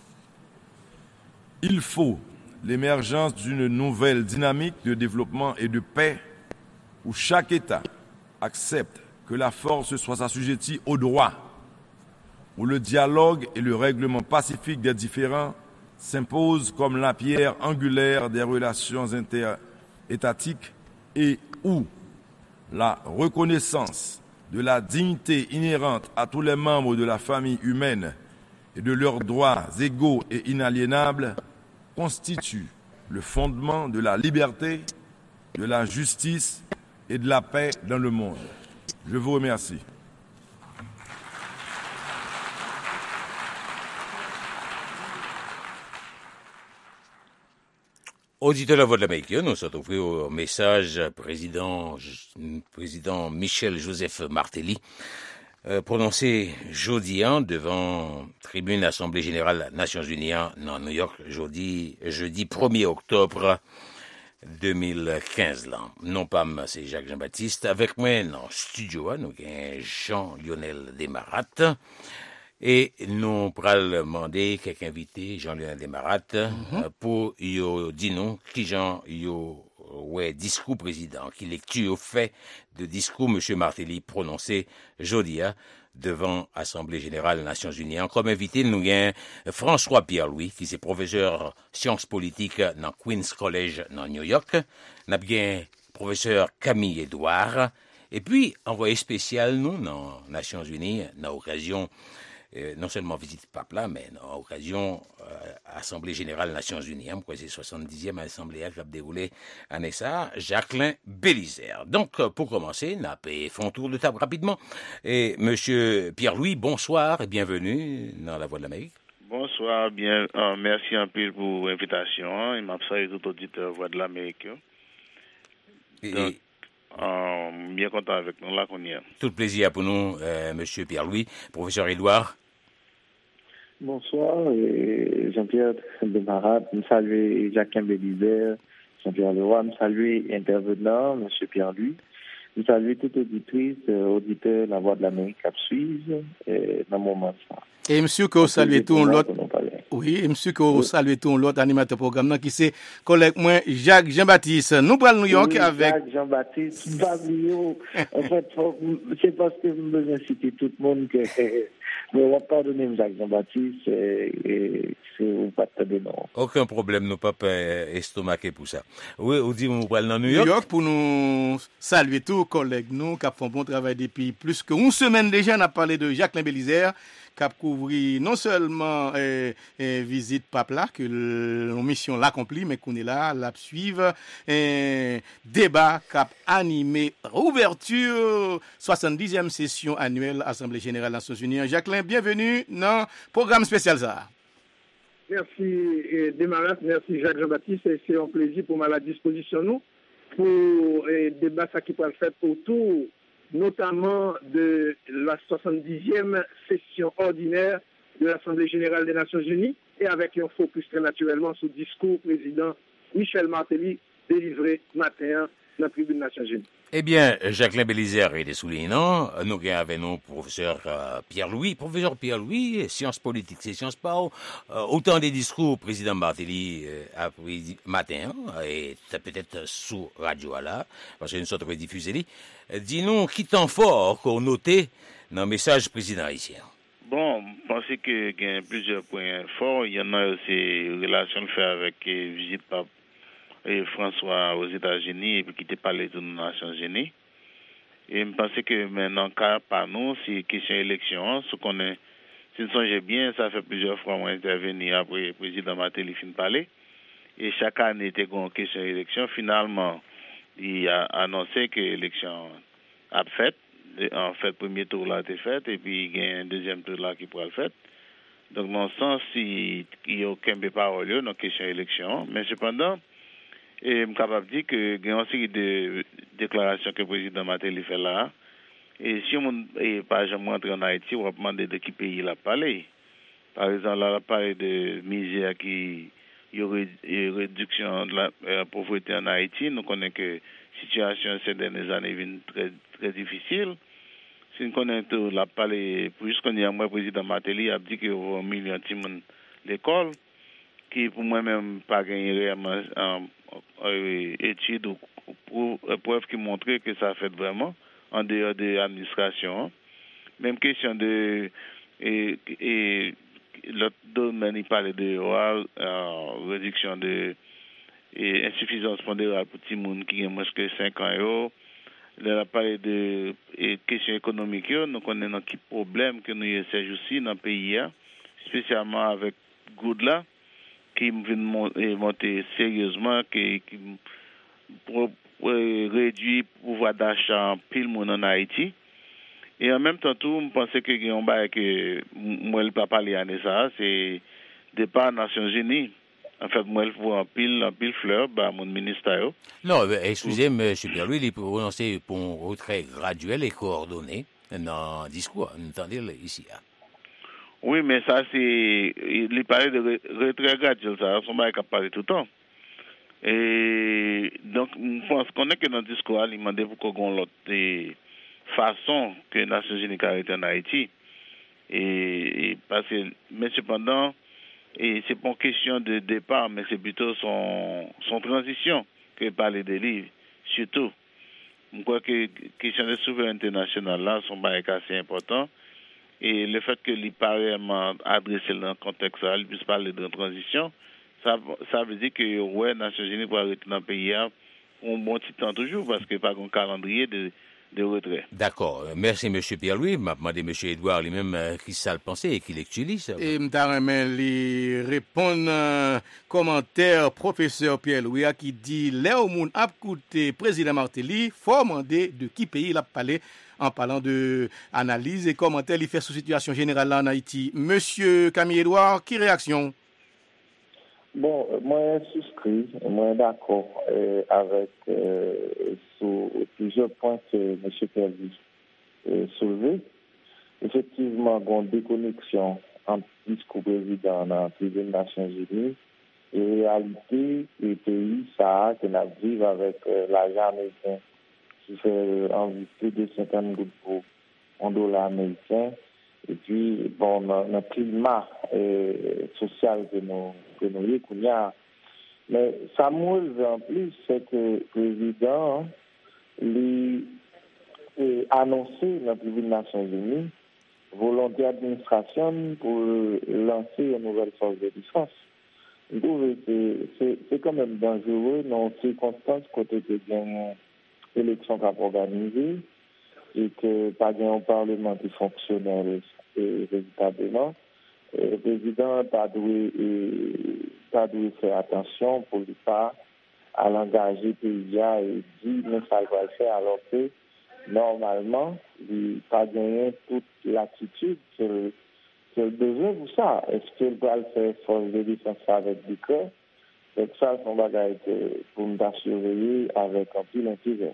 Il faut l'émergence d'une nouvelle dynamique de développement et de paix où chaque État accepte que la force soit assujettie au droit, où le dialogue et le règlement pacifique des différends s'imposent comme la pierre angulaire des relations interétatiques et où la reconnaissance de la dignité inhérente à tous les membres de la famille humaine et de leurs droits égaux et inaliénables constitue le fondement de la liberté, de la justice et de la paix dans le monde. Je vous remercie. Auditeurs de la Voix de l'Amérique, nous sommes ouvrés au message président, président Michel Joseph Martelly, euh, prononcé jeudi hein, devant tribune Assemblée générale Nations Unies dans New York, jeudi, jeudi premier octobre deux mille quinze. Là. Non pas c'est Jacques Jean-Baptiste, avec moi dans le studio, hein, nous avons Jean-Lionel Desmarats. Et nous pourrons demander quelques invités, Jean-Lionel Desmarats, mm-hmm. pour yo dire nous qui Jean yo ouais discours président, qui lecture fait de discours monsieur Martelly prononcé jeudi devant Assemblée générale des Nations Unies. Comme invité, nous avons François Pierre-Louis, qui est professeur sciences politiques dans Queen's College dans New York. Nous avons professeur Camille Edouard. Et puis, envoyé spécial, nous, dans les Nations Unies, dans l'occasion Euh, non seulement visite pape là, mais à l'occasion euh, Assemblée générale des Nations Unies, hein, c'est soixante-dixième Assemblée qui a déroulé en ça, Jacqueline Bélisaire. Donc, pour commencer, on a fait un tour de table rapidement. Et Monsieur Pierre-Louis, bonsoir et bienvenue dans la Voix de l'Amérique. Bonsoir, bien, euh, merci un peu pour l'invitation. Il m'a salué tout auditeur Voix de l'Amérique. Et, Donc, euh, bien content avec nous là qu'on y est. Tout plaisir pour nous, euh, Monsieur Pierre-Louis, professeur Édouard. Bonsoir, et Jean-Pierre Desmarats, je salue Jacqueline Bélisaire, Jean-Pierre Leroy, je salue intervenant, M. Pierre-Louis, je salue toute auditrice, auditeur, la Voix de l'Amérique qui suit dans le moment ça. Et monsieur que vous saluez tout l'autre, oui, et monsieur que vous saluez tout l'autre animateur programme qui c'est collègue moi Jacques Jean-Baptiste. Nous parlons New York oui, avec Jacques Jean-Baptiste. Fabio, en fait, c'est parce que je veux inciter tout le monde que mais on va pardonner Jacques Jean-Baptiste et c'est pas de nom. Aucun problème, nous pas estomaquer pour ça. Oui, on dit on parle dans New York. New York pour nous saluer tous collègues nous qui font bon travail depuis plus qu'une semaine déjà. On a parlé de Jacqueline Bélisaire qui a couvert non seulement euh, euh, visite pape là que la mission l'accomplit mais qu'on est là la suivre un débat qui a animé ouverture soixante-dixième session annuelle Assemblée générale des Nations Unies. Jacqueline, bienvenue dans le programme spécial ça. Merci Desmarats, merci Jacques Jean-Baptiste, c'est un plaisir pour ma disposition nous pour euh, débat ça qui peut le faire autour notamment de la soixante-dixième session ordinaire de l'Assemblée générale des Nations Unies et avec un focus très naturellement sur le discours président Michel Martelly délivré matin dans la tribune des Nations Unies. Eh bien, Jacqueline Bélisaire est soulignant. Nous avons avec nous professeur euh, Pierre-Louis. Professeur Pierre-Louis, sciences politiques, c'est Sciences Po. Euh, autant des discours président Martelly euh, après matin, et peut-être sous radio là, parce qu'une sorte de diffusée. Dis-nous, qui t'en fort qu'on notait dans le message président haïtien? Bon, je pense qu'il y a plusieurs points forts. Il y en a aussi relation de faire avec euh, visite par et François aux États-Unis et puis qui t'a parlé de nos Nations Unies. Et je pense que maintenant, car par nous, c'est question élection. Ce qu'on est, si nous songez bien, ça fait plusieurs fois qu'on intervenu après le président Martelly fin de parler. Et chaque année, était une question élection. Finalement, il a annoncé que l'élection a fait. En fait, le premier tour là a été fait et puis il y a un deuxième tour là qui pourra le faire. Donc, dans ce sens, il n'y a aucun parole dans la question élection. Mais cependant, et je suis capable de dire qu'il y a une série de déclarations que le président Martelly fait là. Et si on n'est pas jamais entré en Haïti, on va demander de quel pays il a parlé. Par exemple, là, il a parlé de misère qui y aurait une réduction de la euh, pauvreté en Haïti. Nous connaissons que la situation ces dernières années est très, très difficile. Si nous connaissons la parlé, puisqu'on y a moi, le président Martelly a dit qu'il y a un million de gens à l'école, qui pour moi-même pas gagné réellement euh, études ou preuves qui montraient que ça a fait vraiment en dehors de l'administration. Même question de Et, et l'autre domaine, il parlait de euh, réduction de et insuffisance pondérale pour tout le monde qui a moins que cinq ans. Il a parlé de et questions économiques. Nous connaissons un problème que nous avons aussi dans le pays, spécialement avec Goudla, qui vient monter sérieusement, qui, qui pour, pour réduire le pouvoir d'achat en pile monde en Haïti. Et en même temps, tout, je pensais que Guillaume que moi, le papa, il y a ça, c'est départ des Nations Unies. En fait, moi, je vois en pile, en pile fleur, bah, mon ministère. Non, excusez-moi, M. Pierre-Louis, il est prononcé pour un retrait graduel et coordonné dans le discours. Entendez ici. Hein. Oui, mais ça, c'est. Il parlait de retrait graduel, ça, on va parler tout le temps. Et donc, je pense qu'on est que dans le discours, il m'a demandé pour qu'on l'autre façon que les Nations Unies ont arrêté en Haïti. Et, et parce que, mais cependant, et c'est pas une question de départ, mais c'est plutôt son, son transition que parler des livres, surtout. Je crois que la question de souveraineté nationale là sont assez importants. Et le fait que l'I P A R M adressé dans le contexte là, il puisse parler de transition, ça, ça veut dire que ouais, les Nations Unies pour arrêter dans le pays un bon petit temps toujours, parce qu'il n'y a pas un calendrier de de retrait. D'accord. Merci, M. Pierre-Louis. M'a demandé M. Edouard lui-même euh, qui ça le pensait et qui l'utilise. Et m'taremè li répond euh, commentaire professeur Pierre-Louis qui dit lè ou moun ap koute président Martelly, faut demander de qui pays il a parlé en parlant de analyse et commentaire il fait sous situation générale là en Haïti. Monsieur Camille Edouard, qui réaction? Bon, moi, je souscris, moi, d'accord euh, avec euh, sur plusieurs points que M. Pervis euh, soulevé. Effectivement, il y a une déconnexion entre le discours président dans les Nations Unies et la réalité des pays ça que nous vivons avec euh, l'argent américain qui fait environ plus de cinquante gouttes en dollars américains. Et puis, bon, dans le climat euh, social que nous que nous avons, mais ça me en plus, c'est que le président a annoncé dans les Nations Unies volonté d'administration pour lancer une nouvelle force de défense. Donc, c'est, c'est quand même dangereux dans les circonstances côté que il y a une élection qui a organisée et que pas un parlement qui fonctionnel et véritablement. Le président a dû, a dû faire attention pour ne pas à l'engager pays et dire mais ça va le faire alors que normalement il n'a pas gagné toute l'attitude qu'il a besoin pour ça. Est-ce qu'il va le faire force de défense avec du cœur? Donc ça, c'est un bagage pour nous surveiller avec un peu d'intérêt.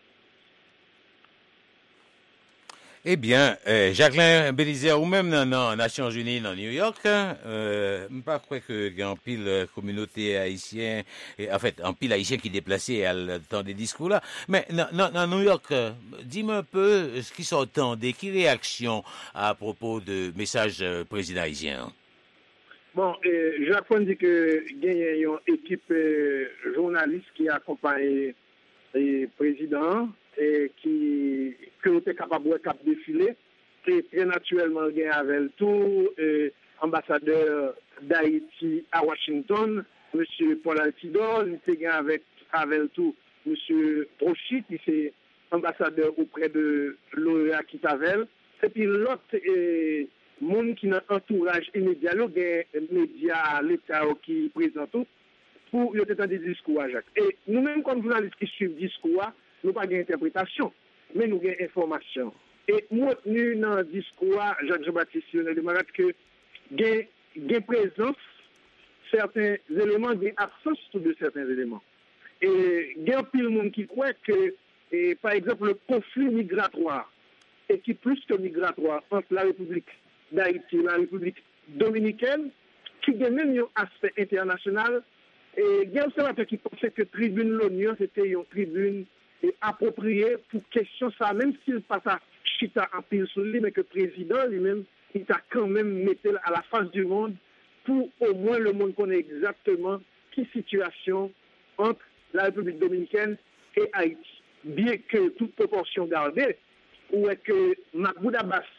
Eh bien, euh, Jacqueline Bélisaire, ou même dans les Nations Unies, dans New York, euh, je ne pas croire qu'il y a un pile communauté haïtienne, et, en fait, un pile haïtien qui déplacé à le temps des discours là. Mais dans New York, dis-moi un peu ce qui s'entendait, qui réaction à propos de message président haïtien? Bon, euh, Jacques dit que il y a une équipe euh, journaliste qui accompagne le président et qui que nous sommes capables de cap défiler et très naturellement il y a avec tout euh, ambassadeur d'Haïti à Washington, monsieur Paul Altidor, il était avec avec tout monsieur Prochit, qui est ambassadeur auprès de l'O E A Kitavel, et puis l'autre euh, monde qui n'a entourage immédiat, les médias, l'État qui présente tout, pour y avoir des discours à Jacques. Et nous-mêmes, comme journalistes qui suivent le discours, nous n'avons pas d'interprétation, mais nous avons information. Et moi, nous, dans le discours, Jacques-Jean-Baptiste Lionel de Marat, que il y a présence certains éléments, il y a absence de certains éléments. Et il y a un pile de monde qui croit que, et, par exemple, le conflit migratoire, et qui est plus que migratoire entre la République d'Haïti et la République dominicaine, qui a même un aspect international. Et il y a un observateur qui pensait que tribune l'ONU, c'était une tribune appropriée pour question ça, même s'il passe à chita en pile sur lui, mais que le président lui-même, il a quand même mis à la face du monde pour au moins le monde connaît exactement qui situation entre la République dominicaine et Haïti. Bien que toute proportion gardée, ou est que Mahmoud Abbas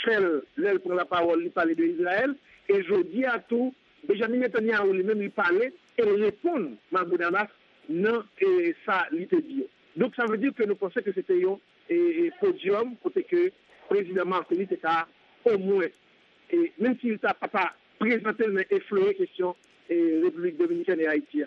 fait, elle prend la parole, il parlait de Israël, et je dis à tout, Benjamin Netanyahu lui-même, il parlait, et il répond, Mahmoud Abbas, non, et ça, il te dit. Donc, ça veut dire que nous pensons que c'était un podium, côté que le président Martelly était au moins, et même s'il t'a pas présenté, mais effleuré question et République dominicaine et Haïti.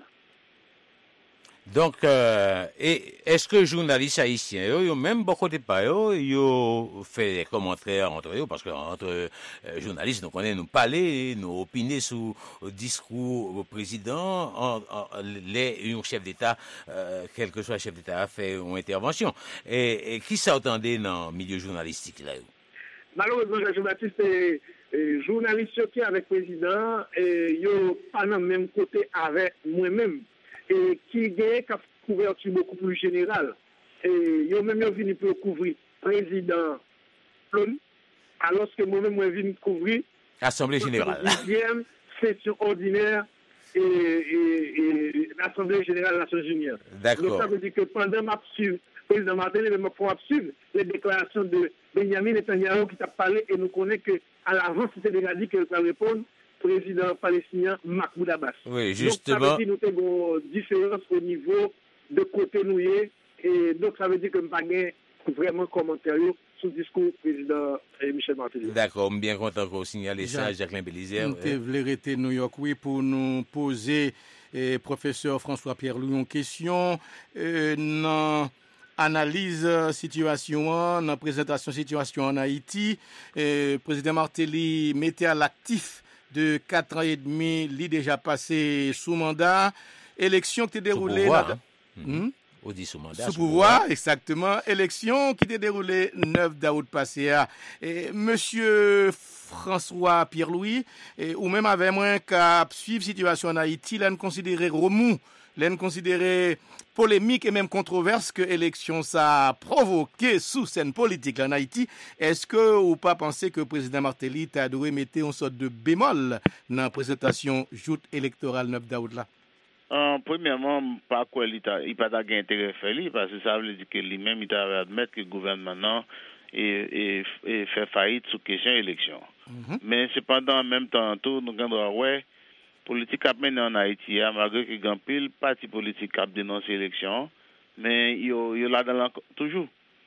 Donc, euh, et est-ce que les journalistes haïtiens, ils ont même beaucoup de pas, ils ont fait des commentaires entre eux, parce que entre euh, journalistes, nous connaissons nous parler, nous opiner sur le discours du président, en, en, les un chef d'État, euh, quel que soit le chef d'État, a fait une intervention. Et, et qui s'entendait dans le milieu journalistique là? Malheureusement, Jean-Baptiste, est journaliste qui avec le président, et ils pas dans le même côté avec moi-même. Et qui gagne une couverture beaucoup plus générale. Et ils ont même venu pour couvrir le président Plon, alors que moi-même, je viens couvrir l'Assemblée générale. La deuxième session ordinaire et, et, et l'Assemblée générale des Nations Unies. D'accord. Donc ça veut dire que pendant ma suivre, le président Martelly m'a suivre les déclarations de Benjamin Netanyahu qui t'a parlé et nous connaissons qu'à l'avance, c'était déjà dit qu'elle va répondre. Président palestinien Mahmoud Abbas. Oui, justement. Donc, ça veut dire que nous avons une différence au niveau de côté nous et donc ça veut dire que nous n'avons pas vraiment commentaire sur le discours du président Michel Martelly. D'accord, bien content qu'on signale ça, Jacqueline Bélizière. Nous avons été New York, oui, pour nous poser, eh, professeur François Pierre-Louis, une question. Euh, non. Analyse situation, dans présentation situation en Haïti, le président Martelly mettait à l'actif de quatre ans et demi, il déjà passé sous mandat. Élection qui s'est déroulée... Sous pouvoir, là, hein? mm-hmm. On dit sous mandat. Sous, sous pouvoir, pouvoir, exactement. Élection qui s'est déroulée neuf d'août passé. Et monsieur François Pierre-Louis, ou même avec moi, qui suivre la situation en Haïti, là, nous considérons remous, là, nous considérons polémique et même controverse que l'élection ça a provoqué sous scène politique en Haïti. Est-ce que ou pas pensez que le président Martelly a dû mettre une sorte de bémol dans la présentation joute électorale neuf d'août là? Euh, premièrement, pas quoi il n'a pas d'intérêt à faire, parce que ça veut dire que lui-même il a admettre que le gouvernement est, est, est fait faillite sous question élection. Mm-hmm. Mais cependant, en même temps, tout nous avons ouais, politique a mené en Haïti, malgré que grand pile parti politique a dénoncé l'élection, mais il y a là dans toujours.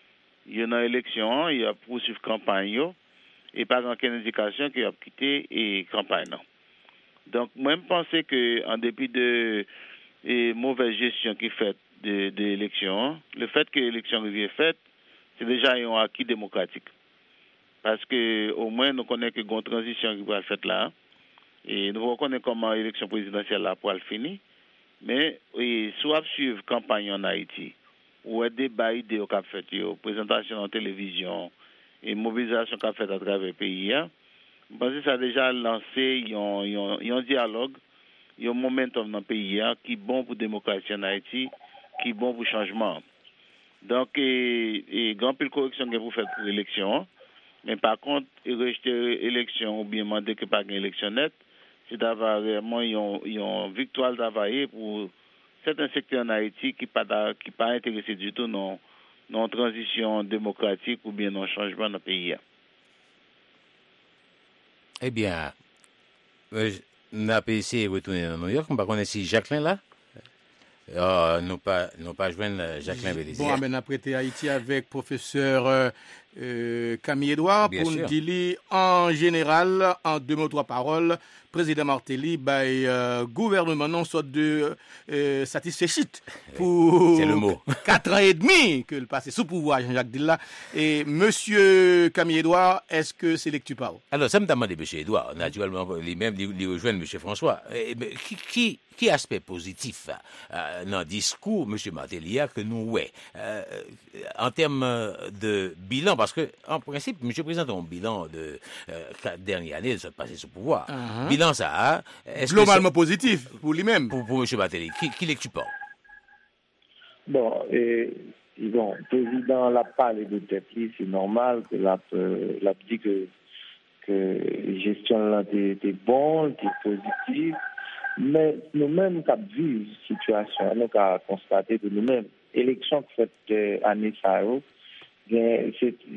Il y a une élection, il y a poursuivre campagne et pas aucune indication qu'il a quitté et campagne. Non. Donc moi je pense que en dépit de et mauvaise gestion qui fait de, de l'élection, le fait que l'élection est faite, c'est déjà un acquis démocratique. Parce que au moins nous connaissons que une transition qui va être faite là. Et nous reconnaissons comment l'élection présidentielle là pour le finir. Mais et, soit suivre campagne en Haïti, ou un débat idée au cap fait, présentation en télévision et mobilisation qu'a fait à travers le pays, hein, je pense que ça a déjà lancé un dialogue, un momentum dans le pays hein, qui est bon pour la démocratie en Haïti, qui est bon pour le changement. Donc, et, et grand pile correction que vous faites pour l'élection, mais par contre, rejeter l'élection ou bien demander que pas une élection nette, c'est d'avoir vraiment une victoire travaillée pour certains secteurs en Haïti qui pas qui pas intéressés du tout dans non transition démocratique ou bien non changement dans le pays. Eh bien, euh, nous avons essayé de retourner dans New York. On va connaître si Jacqueline là. Oh, nous pas nous pas joindre Jacqueline Bélizière. Bon, on a prêté Haïti avec professeur euh, euh, Camille Edouard pour nous dire en général, en deux mots, trois paroles, président Martelly, bah, euh, gouvernement non sorte de euh, satisfait pour c'est le mot. quatre ans et demi que le passé sous pouvoir Jean-Jacques Dilla. Et monsieur Camille Edouard, est-ce que c'est là que tu parles? Alors, ça me demande monsieur Edouard, naturellement, lui-même, il rejoint monsieur François. Et, mais, qui, qui, qui aspect positif euh, dans le discours monsieur Martelly que nous, ouais, euh, en termes de bilan, parce que, en principe, monsieur présente un bilan de euh, quatre dernières années de se passer sous pouvoir. Uh-huh. Bilan, ça, est-ce globalement que positif pour lui-même. Pour, pour monsieur Martelly. Qui, qui l'est que tu parles? Bon, et, bon, le président l'a parlé de tête, c'est normal que l'a, euh, l'a dit que, que la gestion là était bonne, était positive, mais nous-mêmes, qui avons vu la situation, nous avons constaté de nous-mêmes, l'élection qui fait euh, année ça, c'est,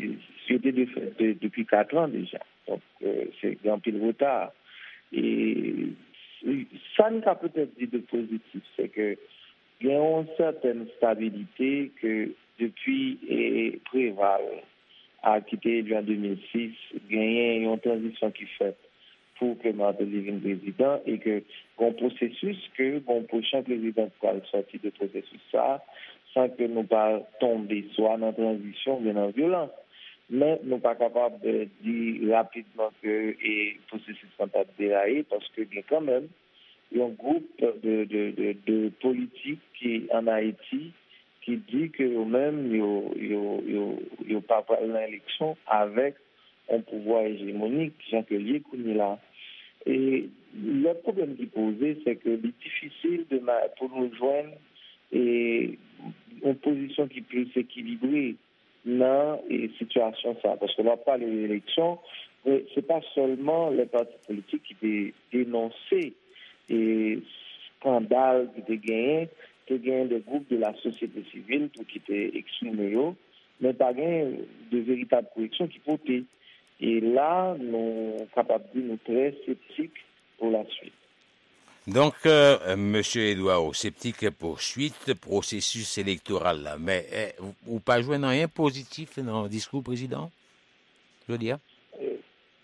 était de fait de, depuis quatre ans déjà. Donc, euh, c'est un peu de retard. Et ça nous a peut-être dit de positif, c'est que il y a une certaine stabilité que depuis et Préval a quitté en deux mille six, il y a une transition qui fait pour que Martelly devienne président et que bon processus que bon prochain président pourra sortir de processus ça sans que nous pas tomber soit dans la transition ou bien en violence. Mais nous ne sommes pas capables de dire rapidement que le processus va dérailler parce qu'il y a quand même un groupe de, de, de, de politiques qui en Haïti qui dit que eux-mêmes ils n'ont pas parlé l'élection avec un pouvoir hégémonique, Jean-Claude Kounila. Et le problème qui posé, c'est que c'est difficile de, pour nous joindre et une position qui peut s'équilibrer dans les situations ça. Parce qu'on va parler de l'élection, mais ce n'est pas seulement les partis politiques qui dénoncé et scandales qui étaient gagnés, qui étaient gagnés des groupes de la société civile tout qui étaient exprimés, mais pas gagné de véritables corrections qui portaient. Et là, nous sommes capables de nous très sceptiques pour la suite. Donc, euh, M. Edouard, sceptique pour suite, processus électoral là, mais eh, vous, vous pas joué dans rien positif dans le discours président, je veux dire? Euh,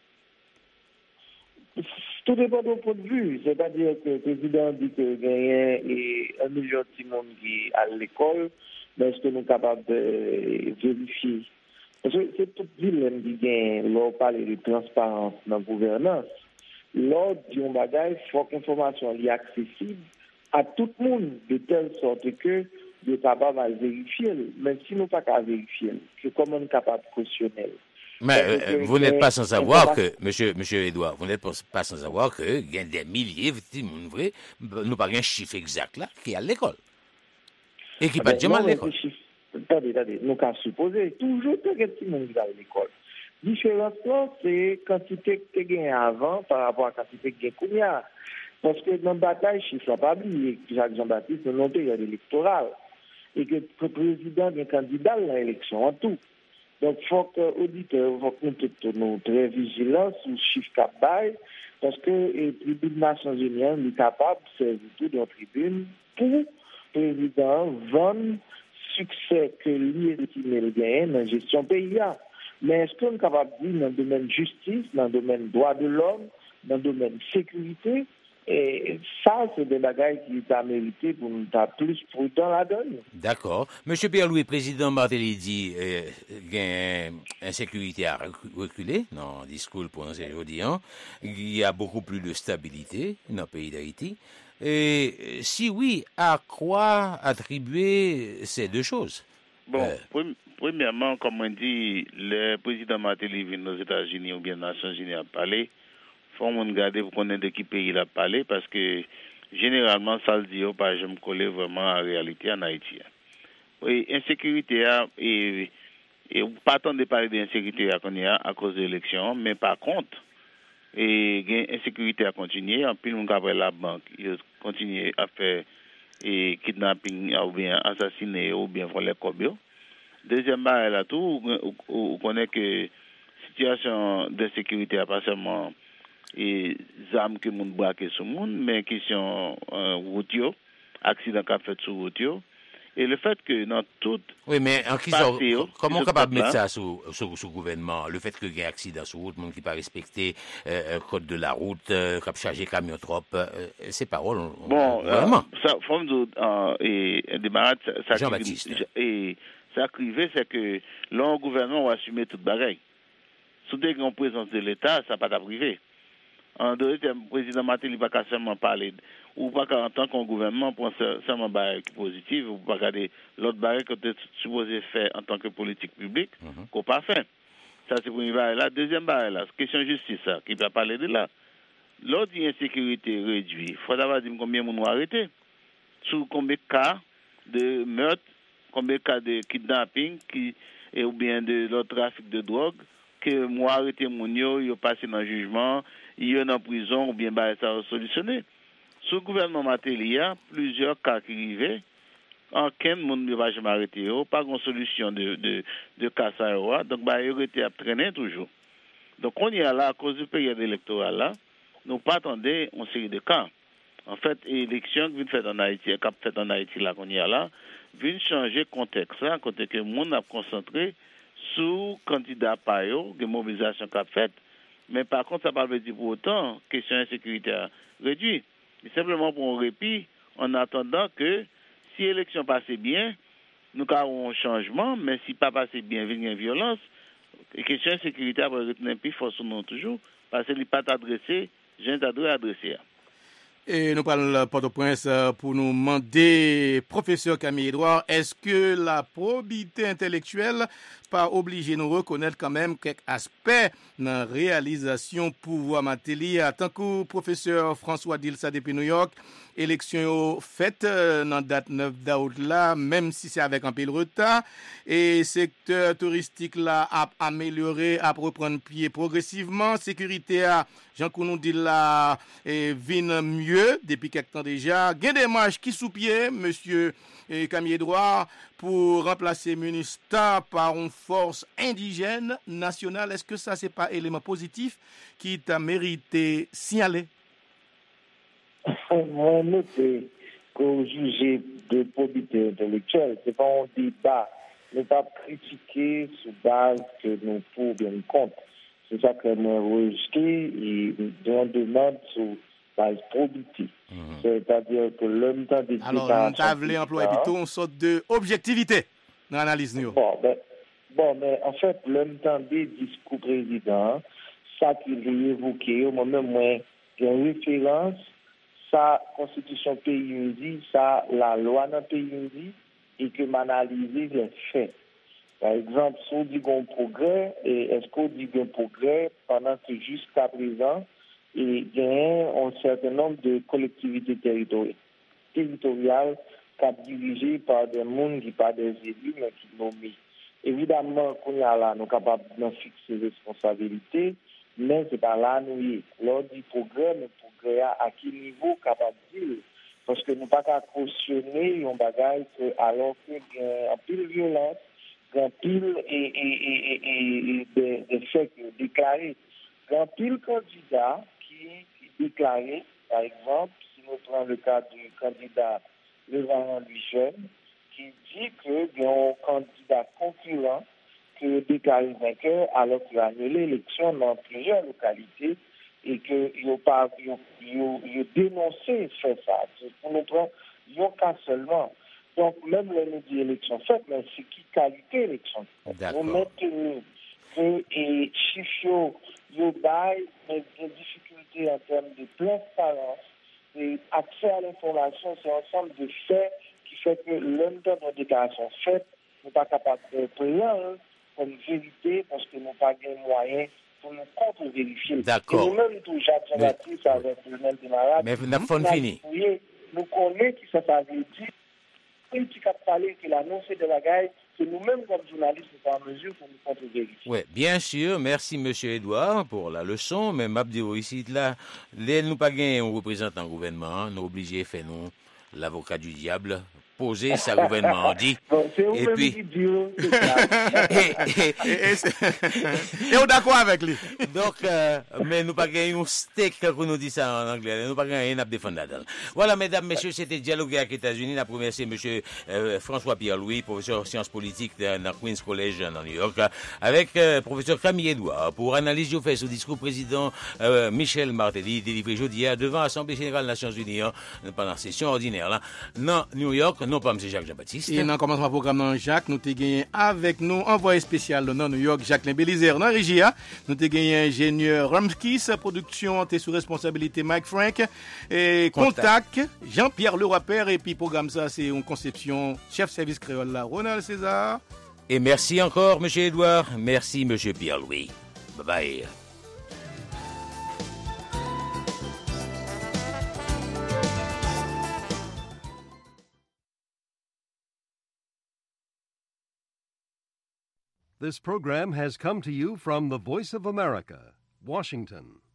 tout dépend de mon point de vue. C'est-à-dire que le président dit que gagne et un million de monde qui est à l'école, mais est-ce que nous sommes capables de vérifier? Parce que c'est tout dilemme qui gagne, là, on parle de transparence dans la gouvernance. Lors du bagage, il faut que l'information soit accessible à tout le monde, de telle sorte que nous sommes capables de vérifier. Mais si nous ne sommes pas capables de vérifier, c'est comment nous sommes capables de cautionner. Mais euh, vous n'êtes pas sans savoir que, monsieur, monsieur Edouard, vous n'êtes pas sans savoir qu'il y a des milliers, nous vrai, nous pas un chiffre exact là, qui est à l'école. Et qui pas jamais à l'école. Attendez, attendez, nous avons supposé, toujours qu'il y a des petits monde qui va à l'école. La différence, c'est la quantité que tu gagnes avant par rapport à la quantité que tu gagnes. Parce que dans la bataille, je ne sais pas oublier que Jacques Jean-Baptiste a une période électorale et que le président est candidat à l'élection en tout. Donc, il faut que l'auditeur, il faut que nous soyons très vigilants sur le chiffre cap bail parce que le tribunal des Nations Unies est capable de servir tout dans la tribune pour le président vendre succès que lui estime le gain dans la gestion pays. Mais est-ce qu'on est capable de dire dans le domaine justice, dans le domaine droit de l'homme, dans le domaine sécurité, et ça, c'est des bagages qui sont mérités pour nous être plus prudents la donne. D'accord. Monsieur Pierre-Louis, président Martelly dit euh, qu'il y a une insécurité à reculer dans le discours prononcé aujourd'hui. Hein. Il y a beaucoup plus de stabilité dans le pays d'Haïti. Et si oui, à quoi attribuer ces deux choses? Bon, euh, premièrement, comme on dit, le président Martelly vient aux États-Unis ou bien aux Nations Unies à parler. Il faut regarder pour connaître de qui pays il a parlé parce que généralement, ça le dit, pas je me coller vraiment à la réalité en Haïti. Oui, insécurité, et, et pas tant de parler d'insécurité qu'on y a à cause de l'élection, mais par contre, et l'insécurité a continué, en plus, on a la banque, il continue à faire et kidnapping ou bien assassiner ou bien voler cobio. Deuxième barre là tout on connaît que situation de sécurité a pas seulement et armes que moun braqué sur monde mais question euh, routio accident qu'a fait sur routio et le fait que dans toute oui mais en qui sont, comment on est capable de mettre ça sur sur sur gouvernement le fait que il y a accident sur route monde qui pas respecter euh, code de la route euh, cap charger camion trop euh, c'est parole bon vraiment euh, ça forme de euh, et démarrage ça Jean-Baptiste et ça crivé c'est que le gouvernement va assumer toute bagaille sous des grandes présences de l'État ça pas privé en deuxième président Martelly va pas seulement parler ou pas en tant qu'un gouvernement pour seulement barre positive ou pas garder l'autre barre que tu es supposé faire en tant que politique publique mm-hmm. qu'on pas fait ça c'est premier barre là deuxième barre là question justice ça qui va parler de là l'autre insécurité réduit faut d'abord dire combien de gens arrêté sur combien de cas de meurtre combien de cas de kidnapping qui et ou bien de l'autre trafic de drogue que moi arrêté mon yo yo passé dans jugement il est en prison ou bien bah ça solutionné. Sous le gouvernement Martelly, il y a plusieurs cas qui arrivaient aucun monde ne va jamais arrêter, pas de solution de, de, de cas ça, donc bah, il était à traîner toujours. Donc on y a là, à cause du période électorale là, nous pas attendre une série de cas. En fait, l'élection qui vient faite en Haïti, qui fait en Haïti là qu'on y a là, vient changer le contexte là, côté que le monde a concentré sur candidat par eux, de mobilisation qu'a faite. Mais par contre, ça ne veut pas dire pour autant question d'insécurité réduite. C'est simplement pour un répit, en attendant que si l'élection passait bien, nous avons un changement, mais si pas passé bien, il y a une violence. La question d'insécurité va retenir plus fort sur nous toujours, parce qu'il n'est pas adressé, j'ai un adressé. Et nous parlons de Port-au-Prince pour nous demander, professeur Camille Edouard, est-ce que la probité intellectuelle pas obligé nous reconnaître quand même quelques aspects dans la réalisation pouvoir Martelly en tant que professeur François Dilsa depuis New York, élection faite dans date neuf août là, même si c'est avec un peu de retard, et secteur touristique là a amélioré, a reprendre pied progressivement, sécurité a Jean Kounou dit là et vient mieux depuis quelque temps déjà. Il y a des marches qui sous pied, monsieur et Camille Edouard, pour remplacer MUNISTA par une force indigène nationale. Est-ce que ça, c'est pas élément positif qui t'a mérité signaler? Moi, c'est qu'au juger de probité intellectuelle, c'est pas un débat, ne pas critiquer sur base que nous pouvons bien compte. C'est ça que nous rejeté et nous demande sur base probité. Mm-hmm. C'est-à-dire que l'homme temps des alors, nous avons employé plutôt une sorte d'objectivité dans l'analyse. Bon, ben, bon, mais en fait, l'homme temps des discours président, ça qu'il a évoqué, moi-même, moi, j'ai une référence, ça, constitution pays dit, ça, la loi dans pays dit, et que m'analyser les faits. Par exemple, si on dit qu'on progrès, et est-ce qu'on dit qu'on progrès pendant que jusqu'à présent, il y a un certain nombre de collectivités territoriales, territoriales dirigées par des gens qui pas des élus, mais qui nomment. Évidemment, qu'on y a là, nous sommes capables de fixer les responsabilités, mais c'est pas là nous y. Lors du progrès, le progrès à quel niveau capable de dire? Parce que nous ne pouvons pas cautionner un bagage alors qu'il y a un pile violence, un pile et, et, et, et, et des, des faits déclarés. Un pile candidat qui, qui déclaré, par exemple, si nous prenons le cas du candidat Levaran Louis Jeune, qui dit qu'il y a un candidat concurrent qui a déclaré vainqueur alors qu'il a annulé l'élection dans plusieurs localités et qu'il n'a pas il a dénoncé fait ça. Pour nous prendre un cas seulement. Donc, même le nous dit élection faite, mais c'est qui qualité élection? Nous maintenons que les chiffres, il y a des difficultés en termes de transparence, et accès à l'information, c'est un ensemble de faits qui fait que l'homme de nos déclarations faites n'est pas capable de prendre comme vérité parce que nous n'avons pas de moyens pour nous contre-vérifier. D'accord. Et nous-mêmes, tout Jacques Jean-Baptiste avec Lionel Desmarades, mais nous avons fini. Nous connaissons qui ça veut dire. Une qui a parlé, qui a annoncé de la guerre, que nous-mêmes, comme journalistes, nous sommes en mesure pour nous contre-vérifier. Oui, bien sûr. Merci, M. Edouard, pour la leçon. Mais Mabdio, ici, là, les nous pas gagné un représentant gouvernement, nous obligés de faire nous l'avocat du diable. Poser sa gouvernement dit. Bon, et puis et on d'accord avec lui. Donc euh, mais nous pas gagner un steak qu'on nous dit ça en anglais, nous pas gagner n'a défendre. Voilà mesdames messieurs, c'était dialoguer avec les États-Unis. La première c'est monsieur euh, François Pierre-Louis, professeur de sciences politiques dans Queens College dans New York, avec euh, professeur Camille Edouard pour analyse du fait sur le discours président euh, Michel Martelly délivré jeudi devant l'Assemblée générale des Nations Unies pendant la session ordinaire là dans New York. Non pas M. Jacques Jean-Baptiste. Et dans le commencement du programme, non, Jacques, nous avons gagné avec nous envoyé spécial dans New York, Jacqueline Bélizer. Dans la régie, nous avons gagné ingénieur Ramskis, production, t'es sous responsabilité Mike Frank, et contact, contact Jean-Pierre Leroy-Père, et puis programme ça, c'est une conception chef service créole là, Ronald César. Et merci encore, M. Edouard. Merci, M. Pierre-Louis. Bye bye. This program has come to you from the Voice of America, Washington.